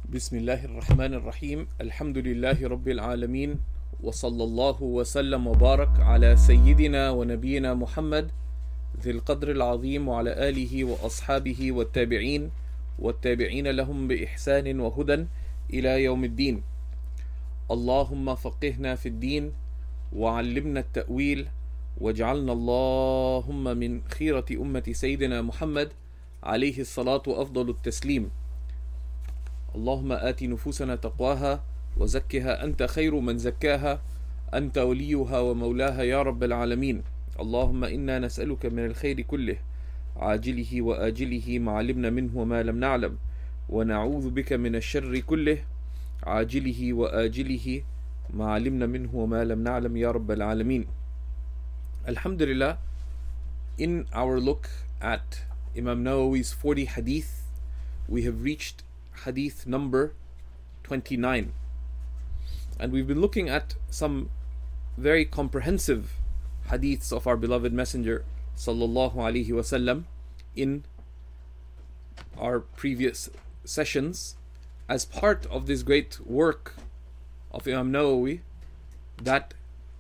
بسم الله الرحمن الرحيم الحمد لله رب العالمين وصلى الله وسلم وبارك على سيدنا ونبينا محمد ذي القدر العظيم وعلى آله وأصحابه والتابعين لهم بإحسان وهدى إلى يوم الدين. اللهم فقهنا في الدين وعلمنا التأويل واجعلنا اللهم من خيرة أمة سيدنا محمد عليه الصلاة وأفضل التسليم. اللهم آت نفوسنا تقواها وزكها أنت خير من زكاها أنت وليها ومولاها يا رب العالمين. اللهم إنا نسألك من الخير كله عاجله وآجله ما علمنا منه وما لم نعلم ونعوذ بك من الشر كله عاجله وآجله ما علمنا منه وما لم نعلم يا رب العالمين. Alhamdulillah, in our look at Imam Nawawi's 40 hadith, we have reached hadith number 29, and we've been looking at some very comprehensive hadiths of our beloved Messenger sallallahu alaihi wasallam in our previous sessions as part of this great work of Imam Nawawi that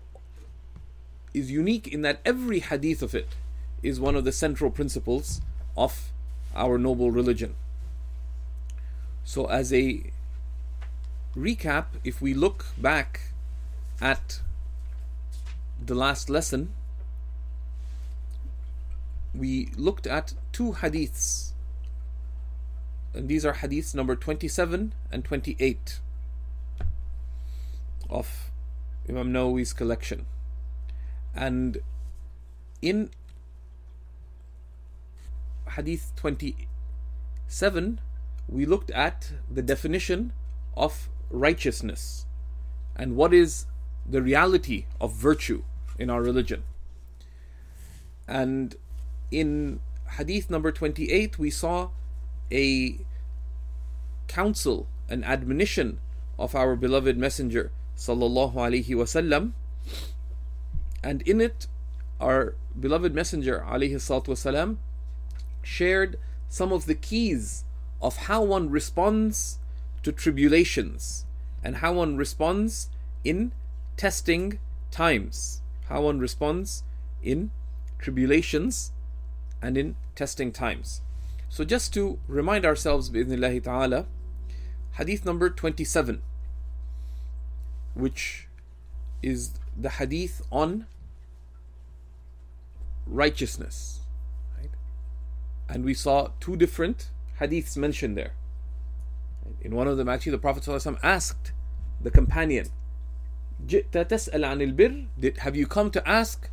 is unique in that every hadith of it is one of the central principles of our noble religion. So as a recap, if we look back at the last lesson, we looked at two hadiths, and these are hadiths number 27 and 28 of Imam Nawawi's collection. And in hadith 27, we looked at the definition of righteousness and what is the reality of virtue in our religion. And in hadith number 28, we saw a counsel, an admonition of our beloved Messenger sallallahu alaihi wasallam, and in it our beloved Messenger alayhi salatu wasalam shared some of the keys of how one responds to tribulations and how one responds in testing times. How one responds in tribulations and in testing times. So just to remind ourselves, bi'idhnillahi ta'ala, hadith number 27, which is the hadith on righteousness, right? And we saw two different hadiths mentioned there. In one of them, actually, the Prophet ﷺ asked the companion, جِئْتَ تَسْأَلَ عَنِ الْبِرِّ, have you come to ask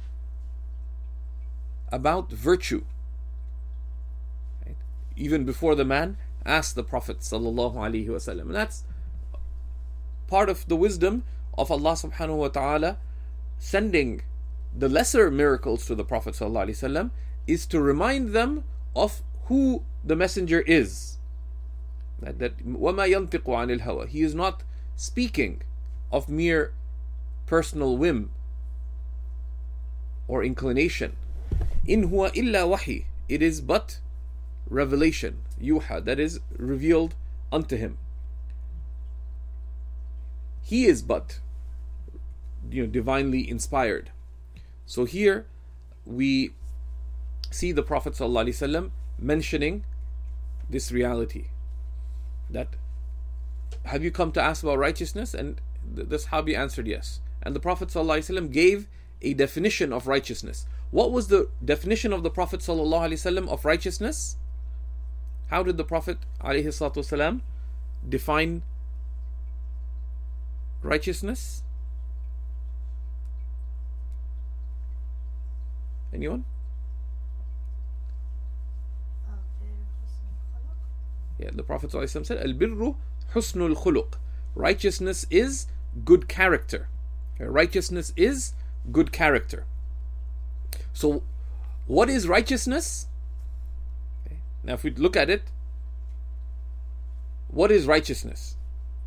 about virtue? Right? Even before the man asked the Prophet ﷺ. And that's part of the wisdom of Allah subhanahu wa ta'ala sending the lesser miracles to the Prophet ﷺ is to remind them of who the messenger is. That وَمَا يَنْطِقُ عَنِ الْهَوَى, he is not speaking of mere personal whim or inclination. إِنْ هُوَ إِلَّا وَحِي, it is but revelation, yuha, that is revealed unto him. He is but divinely inspired. So here we see the Prophet ﷺ mentioning this reality, that have you come to ask about righteousness? And the Sahabi answered yes. And the Prophet ﷺ gave a definition of righteousness. What was the definition of the Prophet ﷺ of righteousness? How did the Prophet ﷺ define righteousness? Anyone? Yeah, the Prophet ﷺ said, Al-birru husnul khuluq. Righteousness is good character. Righteousness is good character. So, what is righteousness? Okay. Now, if we look at it, what is righteousness?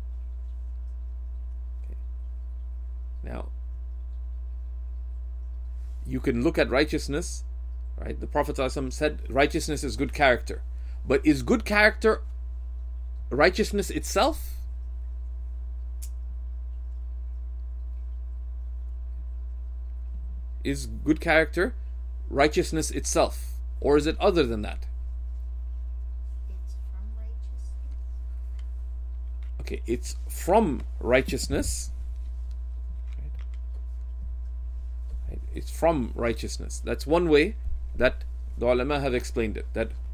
Okay. Now, you can look at righteousness, right? The Prophet ﷺ said righteousness is good character. But is good character righteousness itself? Is good character righteousness itself? Or is it other than that? It's from righteousness. Okay, it's from righteousness. Right? It's from righteousness. That's one way that the ulama have explained it.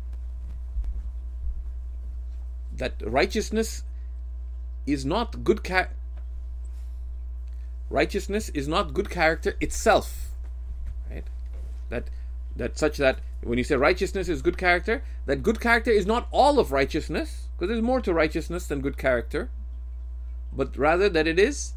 That righteousness is not good righteousness is not good character itself. Right? That such that when you say righteousness is good character, that good character is not all of righteousness, because there's more to righteousness than good character, but rather that it is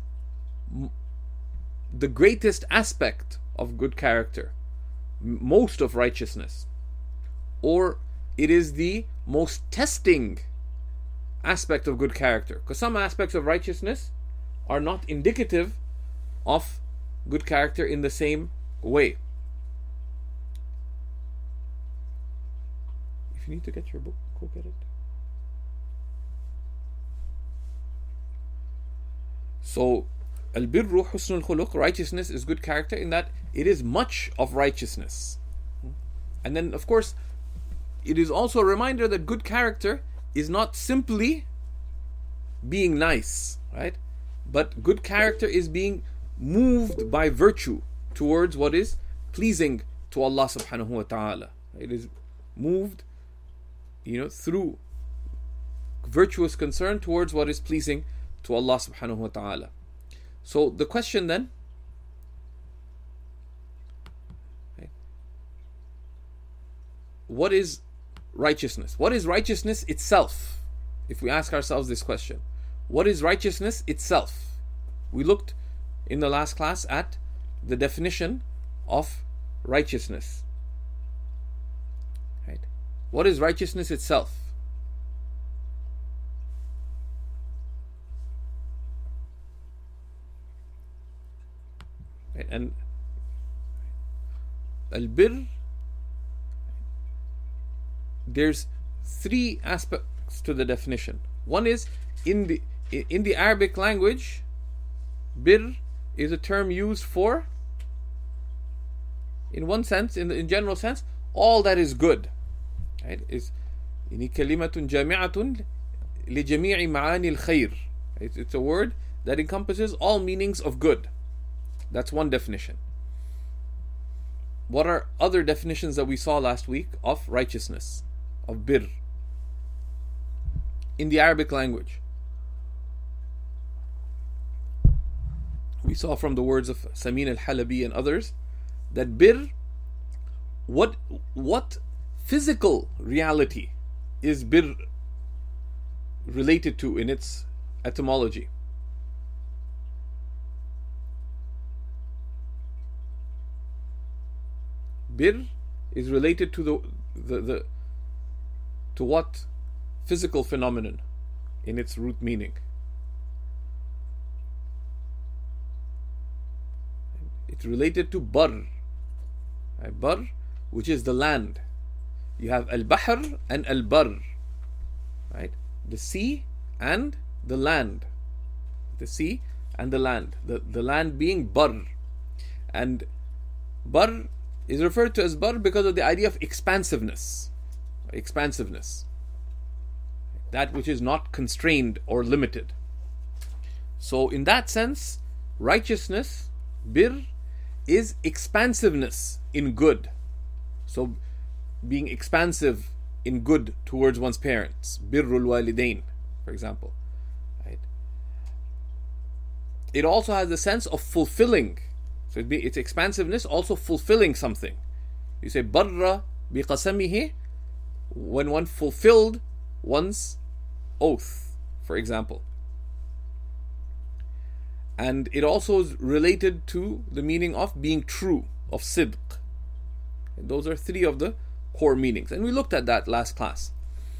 the greatest aspect of good character, most of righteousness, or it is the most testing aspect of good character, because some aspects of righteousness are not indicative of good character in the same way. If you need to get your book, go get it. So, al-birru husnul khuluq, righteousness is good character in that it is much of righteousness. And then, of course, it is also a reminder that good character is not simply being nice, right? But good character is being moved by virtue towards what is pleasing to Allah subhanahu wa ta'ala. It is moved, through virtuous concern towards what is pleasing to Allah subhanahu wa ta'ala. So the question then, what is righteousness? What is righteousness itself? If we ask ourselves this question, what is righteousness itself? We looked in the last class at the definition of righteousness. Right? What is righteousness itself? Right? And al-birr, there's three aspects to the definition. One is in the Arabic language, birr is a term used for, in one sense, in general sense, all that is good. Right? Is kalimatun jami'atun li jami'i ma'ani al-khair. It's a word that encompasses all meanings of good. That's one definition. What are other definitions that we saw last week of righteousness, of birr, in the Arabic language? We saw from the words of Samin al-Halabi and others that birr, what physical reality is birr related to in its etymology? Birr is related to to what physical phenomenon in its root meaning? It's related to bar. Bar, which is the land. You have al-bahr and al-bar. Right? The sea and the land. The sea and the land. The land being bar. And bar is referred to as bar because of the idea of expansiveness. Expansiveness. That which is not constrained or limited. So in that sense, righteousness, birr, is expansiveness in good. So being expansive in good towards one's parents. Birrul walidain, for example. Right? It also has the sense of fulfilling. So its expansiveness also fulfilling something. You say barra biqasamihi, when one fulfilled one's oath, for example. And it also is related to the meaning of being true, of sidq. And those are three of the core meanings. And we looked at that last class.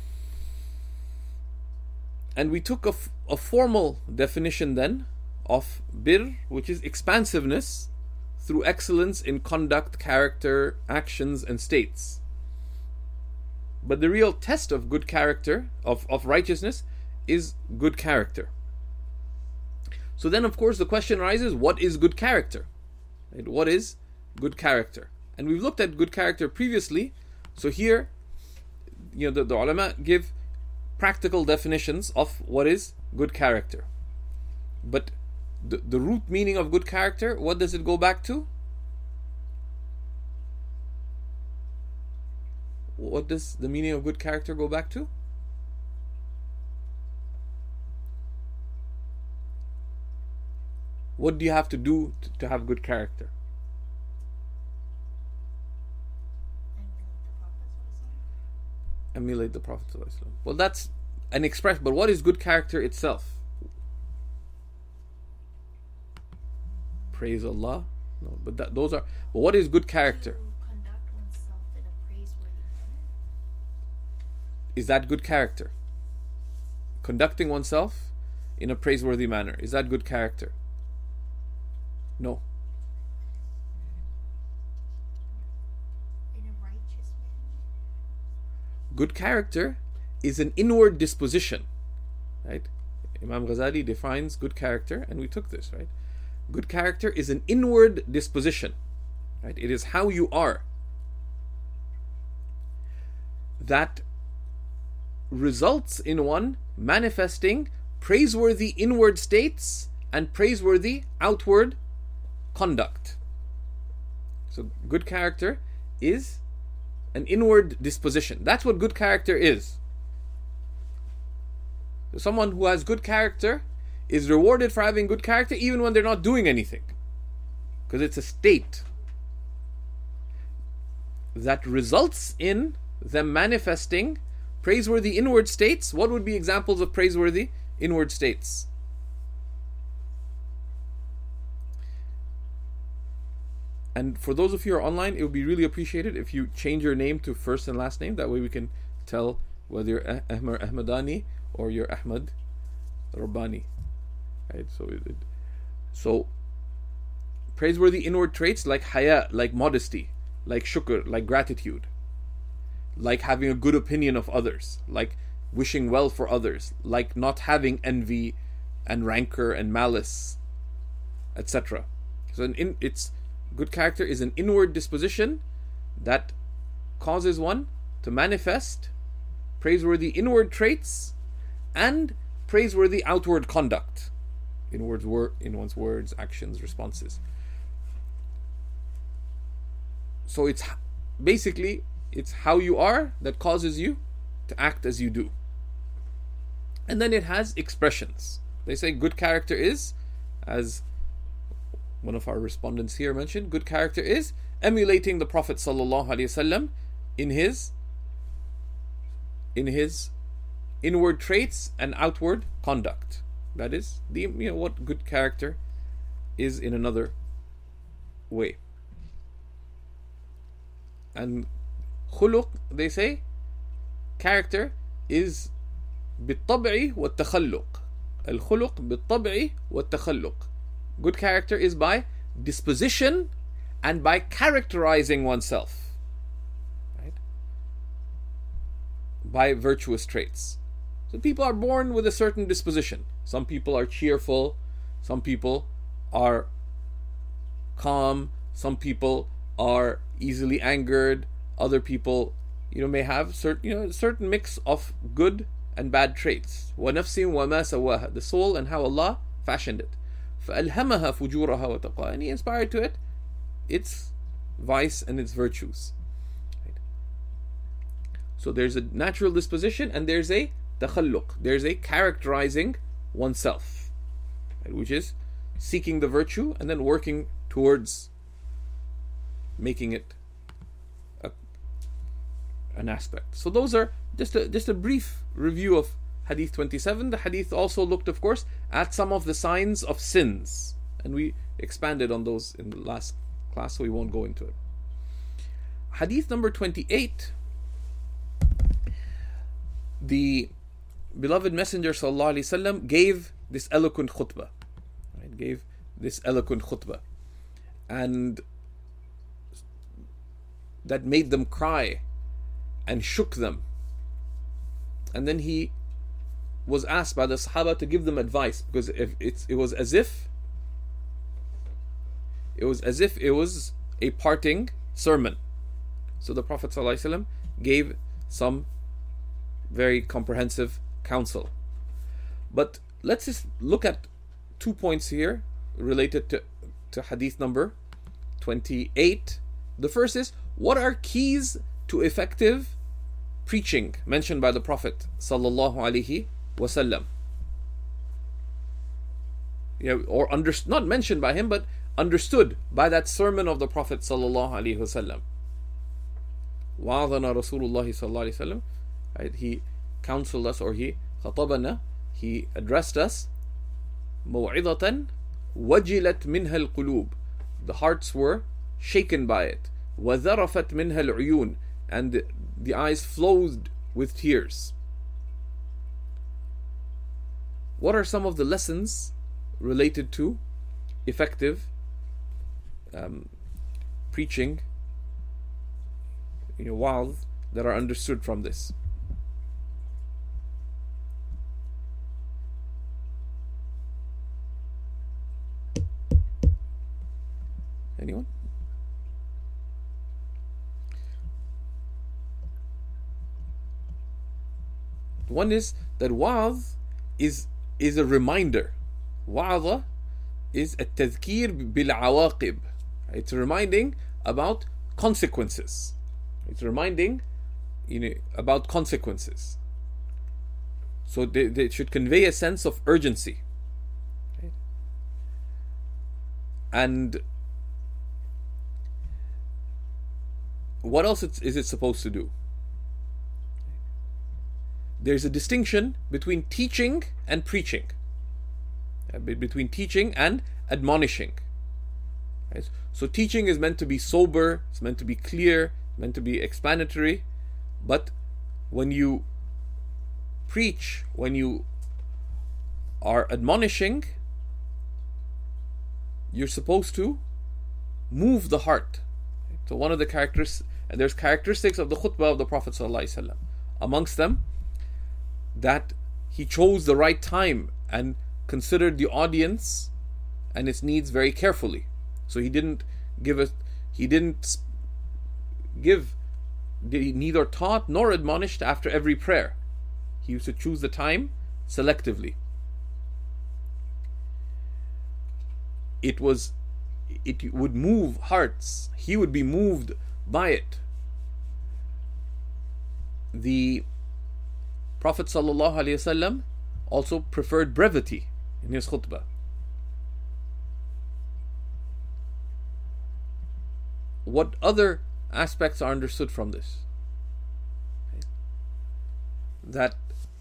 And we took a formal definition then of birr, which is expansiveness through excellence in conduct, character, actions, and states. But the real test of good character, of righteousness, is good character? So then, of course, the question arises, what is good character? Right? What is good character? And we've looked at good character previously. So here, the ulama give practical definitions of what is good character. But the root meaning of good character, what does it go back to? What does the meaning of good character go back to? What do you have to do to have good character? Emulate the Prophet ﷺ. Well, that's an expression, but what is good character itself? Praise Allah? No, but those are. But what is good character? To conduct oneself in a praiseworthy manner. Is that good character? Conducting oneself in a praiseworthy manner, is that good character? No. In a righteous manner. Good character is an inward disposition, right? Imam Ghazali defines good character, and we took this, right? Good character is an inward disposition, right? It is how you are that results in one manifesting praiseworthy inward states and praiseworthy outward conduct. So good character is an inward disposition. That's what good character is. So someone who has good character is rewarded for having good character even when they're not doing anything, because it's a state that results in them manifesting praiseworthy inward states. What would be examples of praiseworthy inward states? And for those of you who are online, it would be really appreciated if you change your name to first and last name. That way we can tell whether you're Ahmad Ahmadani or you're Ahmad Rabbani. Right? So praiseworthy inward traits like haya, like modesty, like shukr, like gratitude, like having a good opinion of others, like wishing well for others, like not having envy and rancor and malice, etc. So it's good character is an inward disposition that causes one to manifest praiseworthy inward traits and praiseworthy outward conduct in one's words, actions, responses. So it's basically how you are that causes you to act as you do. And then it has expressions. They say good character is, as one of our respondents here mentioned, good character is emulating the Prophet ﷺ in his inward traits and outward conduct. That is what good character is in another way. And khuluq, they say, character is بالطبع والتخلق. الخلق بالطبع والتخلق. Good character is by disposition and by characterizing oneself, right? By virtuous traits. So people are born with a certain disposition. Some people are cheerful, some people are calm, some people are easily angered, other people may have certain mix of good and bad traits. وَنَفْسٍ وَمَا سَوَّاهَا, the soul and how Allah fashioned it. فَأَلْهَمَهَا فُجُورَهَا وَتَقْوَاهَا, and He inspired to it its vice and its virtues. Right? So there's a natural disposition and there's a takhalluq, there's a characterizing oneself, right? Which is seeking the virtue and then working towards making it an aspect. So those are just a brief review of Hadith 27. The Hadith also looked, of course, at some of the signs of sins, and we expanded on those in the last class, so we won't go into it. Hadith number 28. The beloved Messenger ﷺ gave this eloquent khutbah, right? And that made them cry and shook them. And then he was asked by the Sahaba to give them advice, because it was as if it was a parting sermon. So the Prophet ﷺ gave some very comprehensive counsel. But let's just look at 2 points here related to hadith number 28. The first is, what are keys to effective preaching mentioned by the Prophet sallallahu alaihi wasallam? Or not mentioned by him, but understood by that sermon of the Prophet sallallahu alaihi wasallam. Wa'adana Rasulullah sallallahu alaihi wasallam. He counseled us, or he khatabana, he addressed us. موعظة وجلت منها القلوب. The hearts were shaken by it. وذرفت منها العيون. And the eyes flowed with tears. What are some of the lessons related to effective preaching, wa'adh, that are understood from this? Anyone? One is that wa'adh is a reminder. Wa'adha is a tadhkir bil awaqib. It's reminding about consequences. It's reminding about consequences. So they should convey a sense of urgency. Okay? And what else is it supposed to do? There's a distinction between teaching and preaching, between teaching and admonishing. Right? So teaching is meant to be sober, it's meant to be clear, meant to be explanatory. But when you preach, when you are admonishing, you're supposed to move the heart. So one of the characteristics, and there's characteristics of the khutbah of the Prophet ﷺ. Amongst them, that he chose the right time and considered the audience and its needs very carefully. So he neither taught nor admonished after every prayer. He used to choose the time selectively. It would move hearts. He would be moved by it. The Prophet ﷺ also preferred brevity in his khutbah. What other aspects are understood from this? That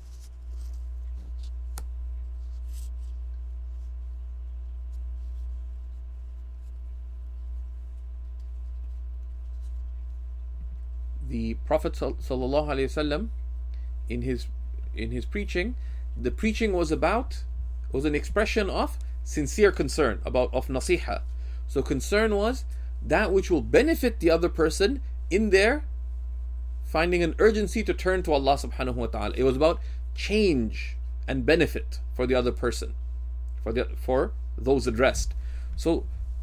the Prophet ﷺ, in his preaching, the preaching was an expression of sincere concern, of nasiha. So concern was that which will benefit the other person in their finding an urgency to turn to Allah subhanahu wa ta'ala. It was about change and benefit for the other person, for those addressed. So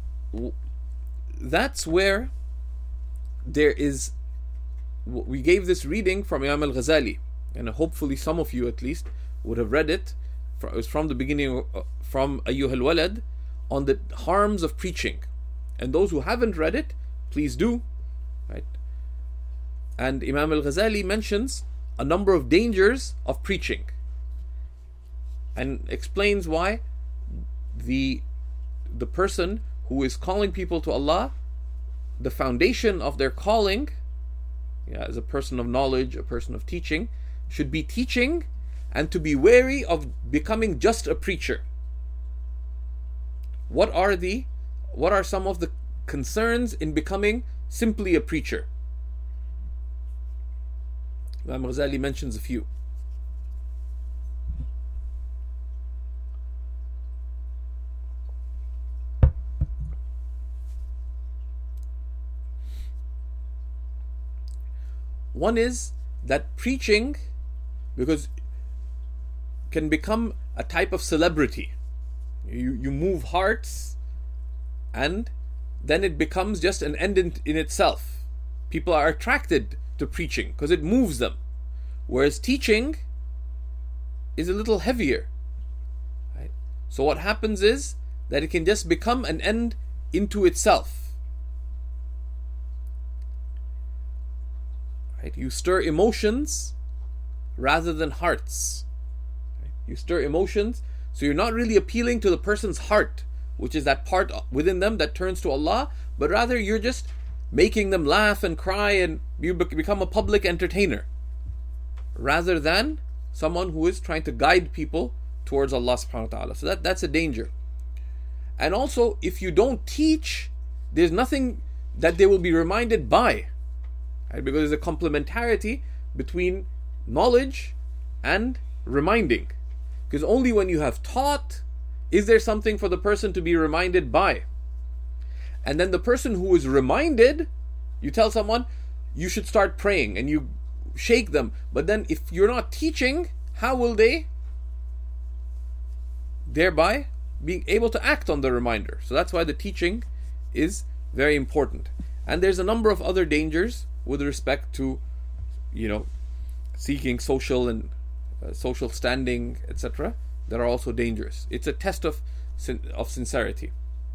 that's where there is, we gave this reading from Imam al-Ghazali, and hopefully some of you at least would have read it. It was from the beginning, from Ayyuha al-Walad, on the harms of preaching. And those who haven't read it, please do. Right? And Imam al-Ghazali mentions a number of dangers of preaching, and explains why the person who is calling people to Allah, the foundation of their calling, as a person of knowledge, a person of teaching, should be teaching, and to be wary of becoming just a preacher. What are some of the concerns in becoming simply a preacher? Imam Ghazali mentions a few. One is that preaching, because can become a type of celebrity. You move hearts, and then it becomes just an end in itself. People are attracted to preaching because it moves them. Whereas teaching is a little heavier. Right? So what happens is that it can just become an end into itself. Right? You stir emotions rather than hearts. Right? You stir emotions, so you're not really appealing to the person's heart, which is that part within them that turns to Allah, but rather you're just making them laugh and cry, and you become a public entertainer, rather than someone who is trying to guide people towards Allah subhanahu wa ta'ala. So that's a danger. And also, if you don't teach, there's nothing that they will be reminded by. Right? Because there's a complementarity between knowledge and reminding. Because only when you have taught is there something for the person to be reminded by. And then the person who is reminded, you tell someone, you should start praying, and you shake them. But then if you're not teaching, how will they thereby be able to act on the reminder? So that's why the teaching is very important. And there's a number of other dangers with respect to, seeking social and social standing, etc., that are also dangerous. It's a test of sincerity.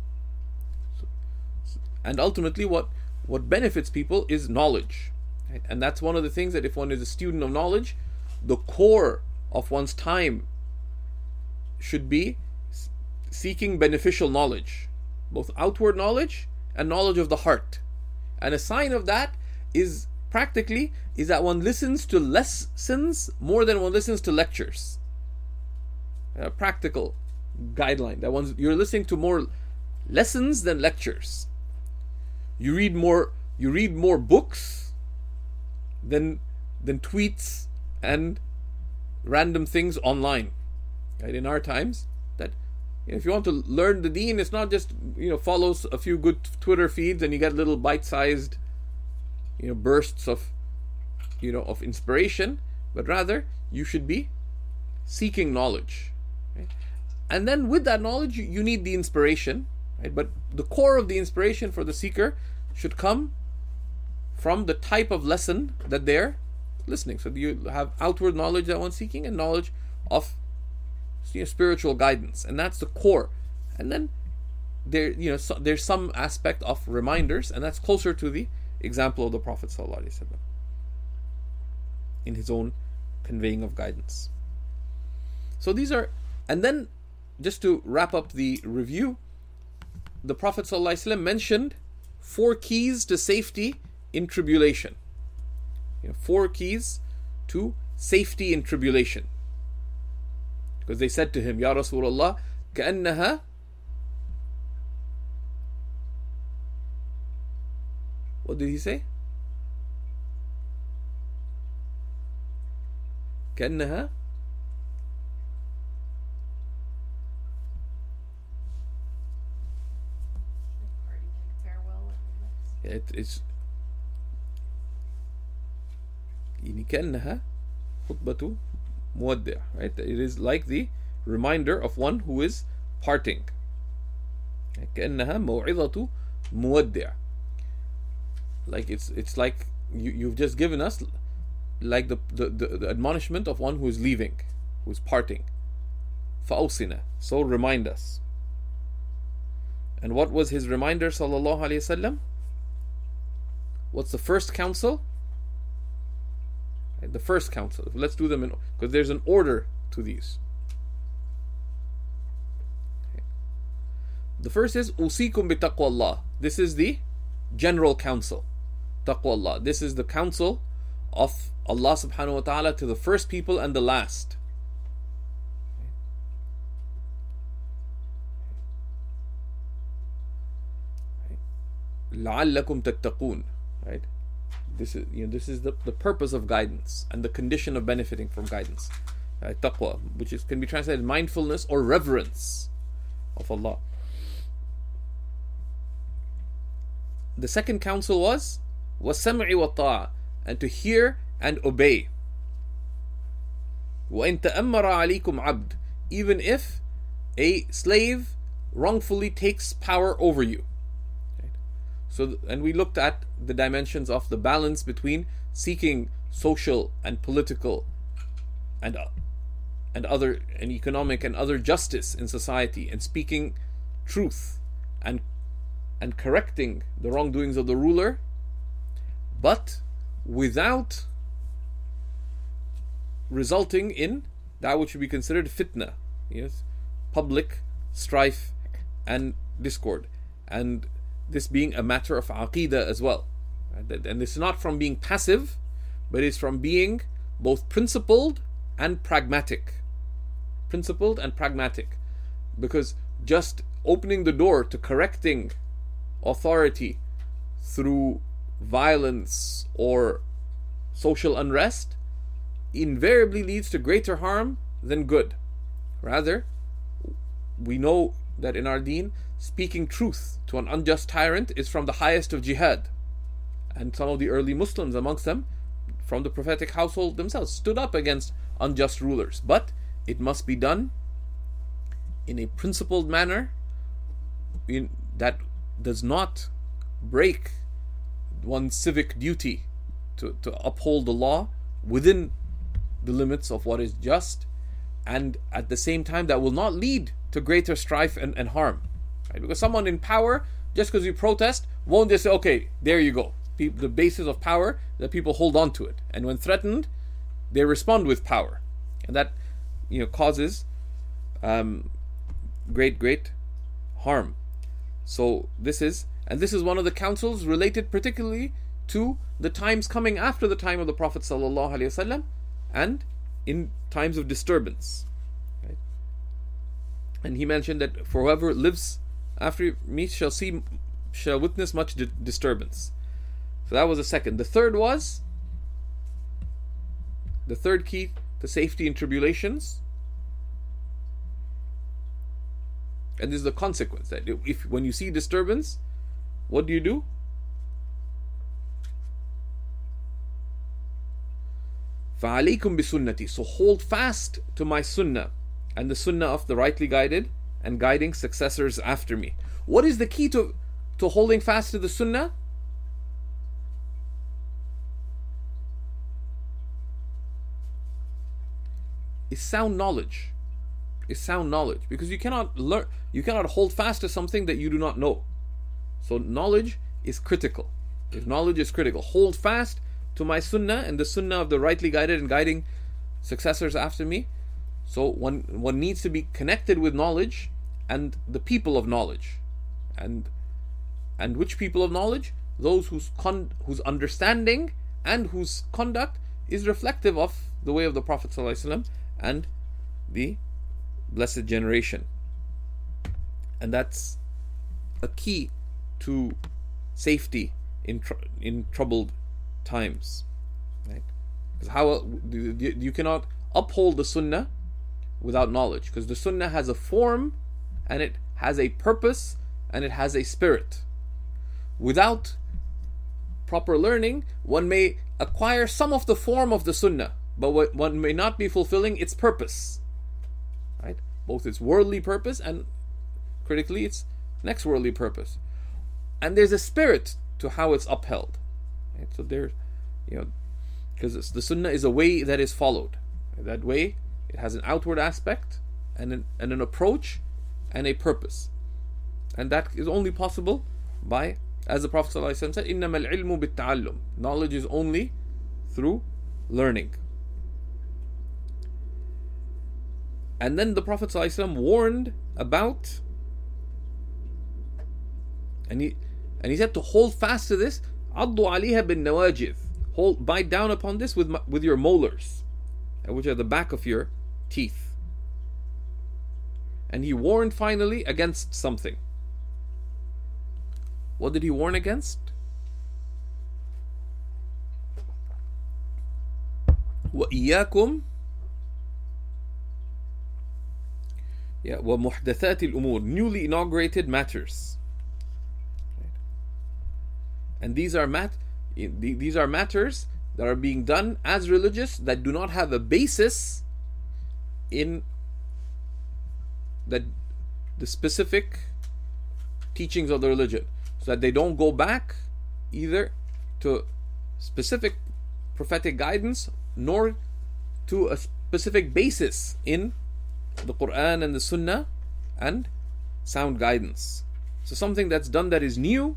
And ultimately what benefits people is knowledge. Right? And that's one of the things that if one is a student of knowledge, the core of one's time should be seeking beneficial knowledge, both outward knowledge and knowledge of the heart. And a sign of that is that one listens to lessons more than one listens to lectures. A practical guideline that you're listening to more lessons than lectures. You read more books than tweets and random things online. Right? In our times, that if you want to learn the deen, it's not just follow a few good Twitter feeds and you get little bite-sized bursts of inspiration, but rather you should be seeking knowledge. Right? And then with that knowledge, you need the inspiration. Right? But the core of the inspiration for the seeker should come from the type of lesson that they're listening. So you have outward knowledge that one's seeking and knowledge of spiritual guidance, and that's the core. And then there's some aspect of reminders, and that's closer to the example of the Prophet ﷺ in his own conveying of guidance. So these are, and then just to wrap up the review, the Prophet ﷺ mentioned 4 keys to safety in tribulation. 4 keys to safety in tribulation. Because they said to him, Ya Rasulullah, كأنها, what did he say? كأنها it's كأنها خطبة مودع, right? It is like the reminder of one who is parting. كأنها موعظة مودع. Like it's like you've just given us like the admonishment of one who is leaving, who is parting. فأوصنا, so remind us. And what was his reminder, sallallahu alaihi wasallam? What's the first counsel? The first counsel. Let's do them because there's an order to these. The first is usikum bi taqwallah. This is the general counsel. Taqwallah. This is the counsel of Allah subhanahu wa ta'ala to the first people and the last. لعلكم تتقون. Right? This is the purpose of guidance and the condition of benefiting from guidance. Taqwa, which can be translated mindfulness or reverence of Allah. The second counsel was وَالسَّمْعِ وَالطَّاعَةِ, and to hear and obey. وَإِن تَأَمَّرَ عَلَيْكُمْ عَبْدٌ, even if a slave wrongfully takes power over you. Right? So, and we looked at the dimensions of the balance between seeking social and political and economic and other justice in society, and speaking truth and correcting the wrongdoings of the ruler, but without resulting in that which would be considered fitna, yes, public strife and discord, and this being a matter of aqidah as well. And this is not from being passive, but it's from being both principled and pragmatic. Principled and pragmatic. Because just opening the door to correcting authority through violence or social unrest invariably leads to greater harm than good. Rather, we know that in our deen, speaking truth to an unjust tyrant is from the highest of jihad. And some of the early Muslims amongst them, from the prophetic household themselves, stood up against unjust rulers. But it must be done in a principled manner that does not break one's civic duty to uphold the law within the limits of what is just, and at the same time that will not lead to greater strife and harm. Right? Because someone in power, just because you protest, won't just say, okay, there you go. The basis of power, that people hold on to it. And when threatened, they respond with power. And that causes great harm. So this is one of the counsels related particularly to the times coming after the time of the Prophet ﷺ, and in times of disturbance. Right? And he mentioned that for whoever lives after me shall witness much disturbance. So that was the second. The third key to safety in tribulations. And this is the consequence, that when you see disturbance, what do? فَعَلَيْكُمْ بِسُنَّتِي, so hold fast to my sunnah and the sunnah of the rightly guided and guiding successors after me. What is the key to holding fast to the sunnah? Is sound knowledge. Because you cannot hold fast to something that you do not know. So knowledge is critical. If knowledge is critical, hold fast to my sunnah and the sunnah of the rightly guided and guiding successors after me. So one needs to be connected with knowledge and the people of knowledge. And which people of knowledge? Those whose understanding and whose conduct is reflective of the way of the Prophet ﷺ and the blessed generation. And that's a key to safety in troubled times. Right? Because how you cannot uphold the sunnah without knowledge, because the sunnah has a form and it has a purpose and it has a spirit. Without proper learning, one may acquire some of the form of the sunnah, but one may not be fulfilling its purpose. Right? Both its worldly purpose and critically its next worldly purpose. And there's a spirit to how it's upheld. Right? So there, because the sunnah is a way that is followed. That way, it has an outward aspect and an approach and a purpose. And that is only possible by, as the Prophet ﷺ said, إِنَّمَا الْعِلْمُ بِالتَّعَلُّمِ, knowledge is only through learning. And then the Prophet ﷺ warned about, and he said to hold fast to this, عَضُّ عَلِيهَا بِالنَّوَاجِذ, bite down upon this with your molars, which are the back of your teeth. And he warned finally against something. What did he warn against? وَإِيَّاكُمْ وَمُحْدَثَاتِ الْأُمُورِ, newly inaugurated matters. And these are matters that are being done as religious that do not have a basis in that the specific teachings of the religion, so that they don't go back either to specific prophetic guidance nor to a specific basis in the Quran and the Sunnah and sound guidance. So something that's done that is new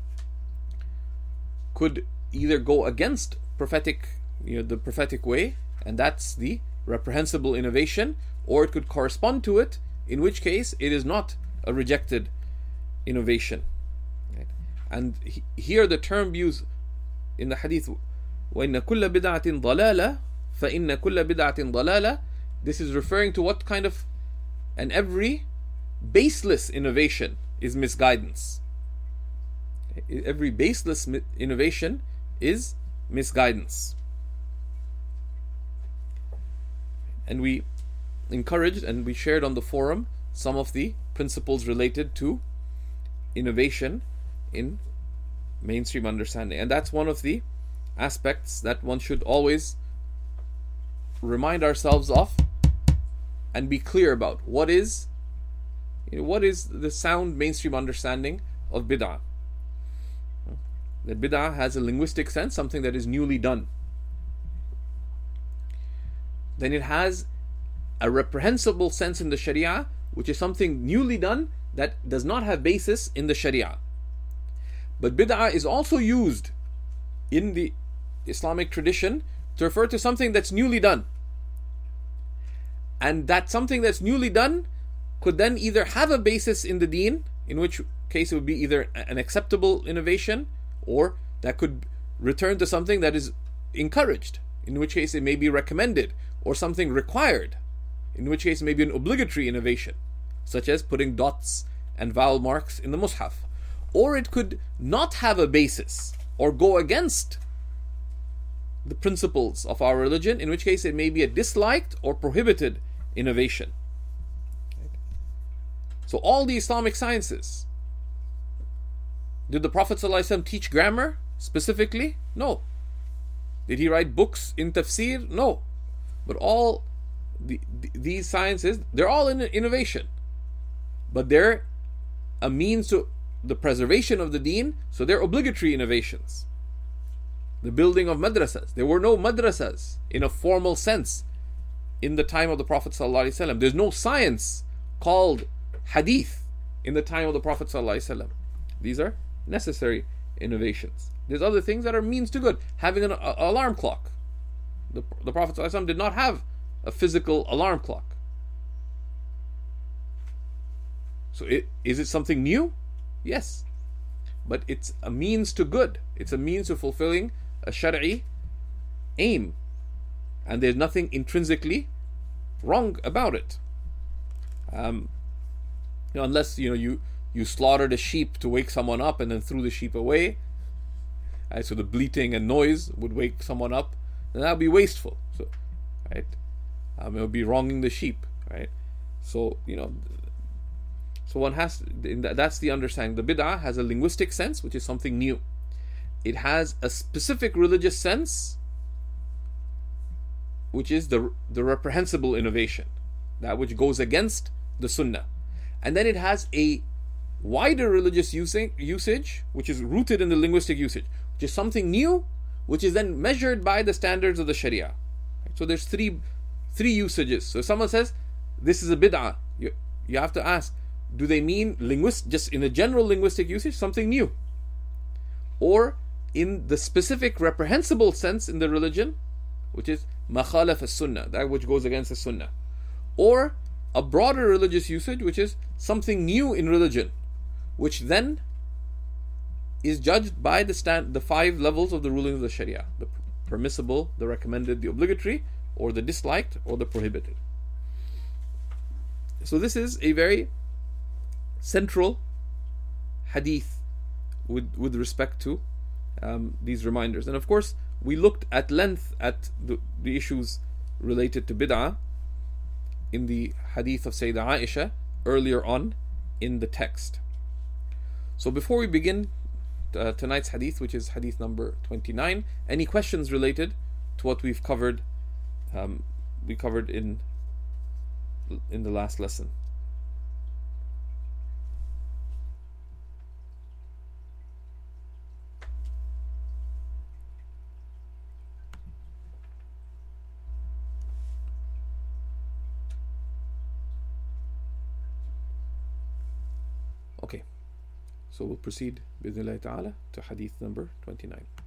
could either go against prophetic, the prophetic way, and that's the reprehensible innovation, or it could correspond to it, in which case it is not a rejected innovation. Right? And here the term used in the hadith, وَإِنَّ كُلَّ بِدْعَةٍ ضَلَالَةٍ فَإِنَّ كُلَّ بِدْعَةٍ ضَلَالَةٍ. This is referring to what kind of, and every baseless innovation is misguidance. Every baseless innovation is misguidance. And we encouraged and we shared on the forum some of the principles related to innovation in mainstream understanding. And that's one of the aspects that one should always remind ourselves of and be clear about. What is the sound mainstream understanding of bid'ah? That bid'ah has a linguistic sense, something that is newly done. Then it has a reprehensible sense in the Sharia, which is something newly done that does not have basis in the Sharia. But bid'ah is also used in the Islamic tradition to refer to something that's newly done. And that something that's newly done could then either have a basis in the deen, in which case it would be either an acceptable innovation, or that could return to something that is encouraged, in which case it may be recommended, or something required, in which case it may be an obligatory innovation, such as putting dots and vowel marks in the mushaf. Or it could not have a basis or go against the principles of our religion, in which case it may be a disliked or prohibited innovation. So all the Islamic sciences, did the Prophet ﷺ teach grammar specifically? No. Did he write books in tafsir? No. But all these sciences, they're all in innovation. But they're a means to the preservation of the deen, so they're obligatory innovations. The building of madrasas. There were no madrasas in a formal sense in the time of the Prophet ﷺ. There's no science called hadith in the time of the Prophet ﷺ. These are necessary innovations. There's other things that are means to good. Having an alarm clock. The Prophet ﷺ did not have a physical alarm clock. So is it something new? Yes. But it's a means to good. It's a means to fulfilling a shari'i aim. And there's nothing intrinsically wrong about it. Unless you slaughtered a sheep to wake someone up and then threw the sheep away, so the bleating and noise would wake someone up, then that would be wasteful. So, right, it would be wronging the sheep, right? So so one has that's the understanding. The bid'ah has a linguistic sense, which is something new. It has a specific religious sense, which is the reprehensible innovation, that which goes against the sunnah. And then it has a wider religious usage, which is rooted in the linguistic usage, which is something new, which is then measured by the standards of the Sharia. So there's three usages. So if someone says this is a bid'ah, you have to ask, do they mean just in a general linguistic usage, something new? Or in the specific reprehensible sense in the religion, which is makhalaf as-sunnah, that which goes against the sunnah? Or a broader religious usage, which is something new in religion, which then is judged by the 5 levels of the ruling of the Sharia: the permissible, the recommended, the obligatory, or the disliked, or the prohibited. So this is a very central hadith with respect to these reminders. And of course, we looked at length at the issues related to bid'ah in the hadith of Sayyidah Aisha earlier on in the text. So before we begin tonight's hadith, which is hadith number 29, any questions related to what we've covered? We covered in in the last lesson. Okay, so we'll proceed بإذن الله تعالى to hadith number 29.